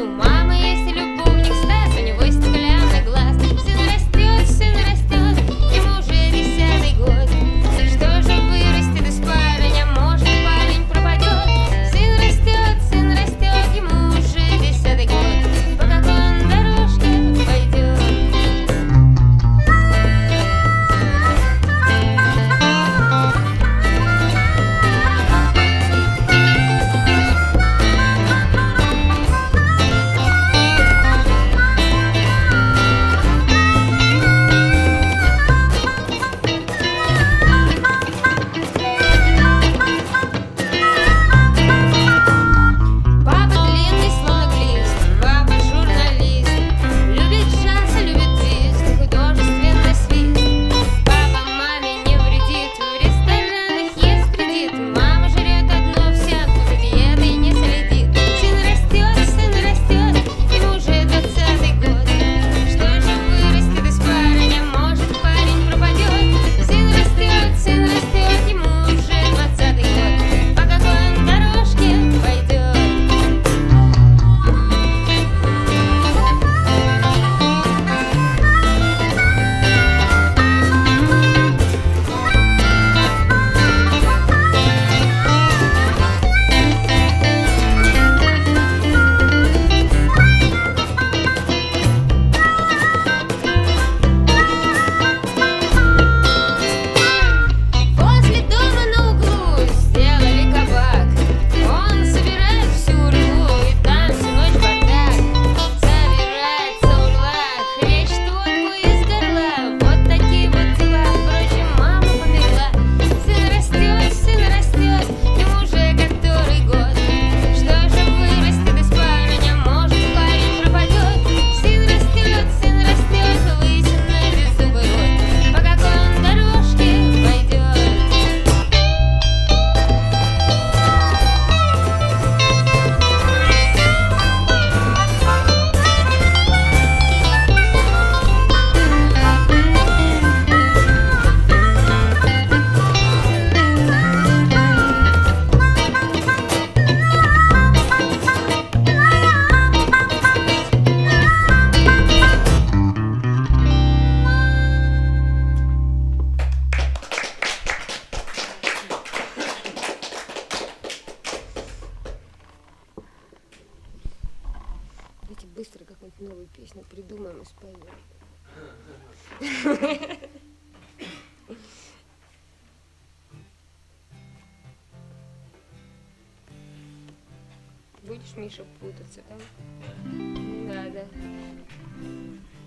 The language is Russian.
У мамы есть любовник Стас, у него есть стеклянный глаз. Сын растет, ему уже 10-й год. Что же вырастет из парня, может парень пропадет. Сын растет, ему уже 10-й год. По какой он дорожке пойдет? Давайте быстро какую-нибудь новую песню придумаем и споем. Будешь, Миша, путаться там? Да.